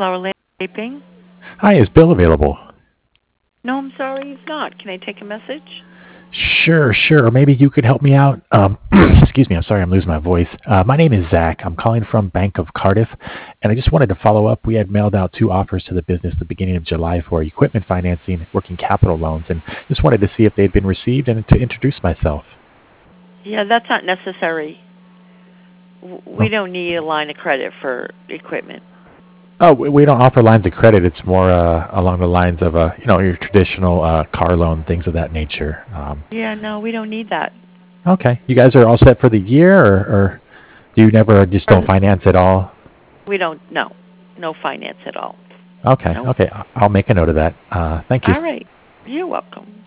Flower Landscaping. Hi, is Bill available? No, I'm sorry, he's not. Can I take a message? Sure. Or maybe you could help me out. Excuse me, I'm sorry, I'm losing my voice. My name is Zach. I'm calling from Bank of Cardiff, and I just wanted to follow up. We had mailed out 2 offers to the business at the beginning of July for equipment financing, working capital loans, and just wanted to see if they'd been received and to introduce myself. Yeah, that's not necessary. We Oh, don't need a line of credit for equipment. we don't offer lines of credit. It's more along the lines of your traditional car loan, things of that nature. Yeah, no, we don't need that. Okay, you guys are all set for the year, or do you never just don't Or finance at all? we don't, no finance at all. Okay, Nope. okay. I'll make a note of that. Thank you. All right. You're welcome.